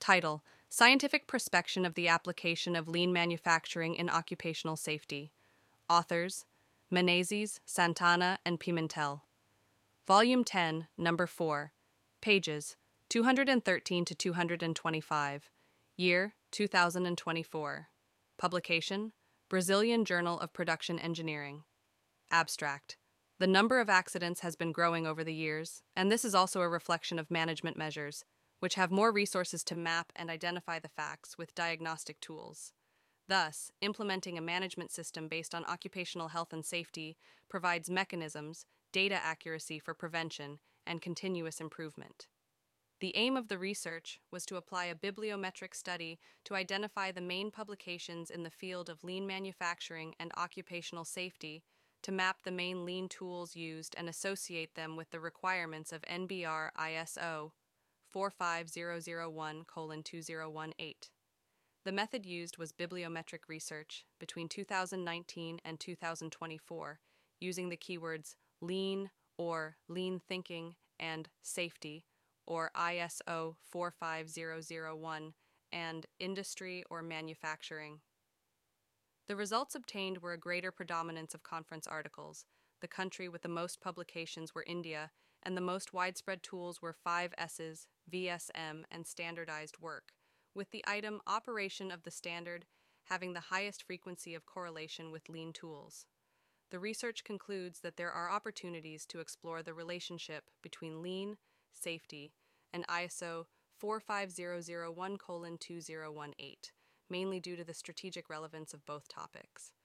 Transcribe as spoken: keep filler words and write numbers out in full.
Title: Scientific Prospection of the Application of Lean Manufacturing in Occupational Safety. Authors: Menezes, Santana, and Pimentel. Volume ten, Number four. Pages two hundred thirteen to two hundred twenty-five. Year two thousand twenty-four. Publication: Brazilian Journal of Production Engineering. Abstract: The number of accidents has been growing over the years, and this is also a reflection of management measures, which have more resources to map and identify the facts with diagnostic tools. Thus, implementing a management system based on occupational health and safety provides mechanisms, data accuracy for prevention, and continuous improvement. The aim of the research was to apply a bibliometric study to identify the main publications in the field of lean manufacturing and occupational safety, to map the main lean tools used and associate them with the requirements of N B R I S O four five zero zero one colon two zero one eight. The method used was bibliometric research between two thousand nineteen and two thousand twenty-four, using the keywords lean or lean thinking and safety, or I S O four five zero zero one, and industry or manufacturing. The results obtained were a greater predominance of conference articles. The country with the most publications were India, and the most widespread tools were five S's, V S M, and standardized work, with the item operation of the standard having the highest frequency of correlation with lean tools. The research concludes that there are opportunities to explore the relationship between lean, safety, and I S O four five zero zero one colon two zero one eight, mainly due to the strategic relevance of both topics.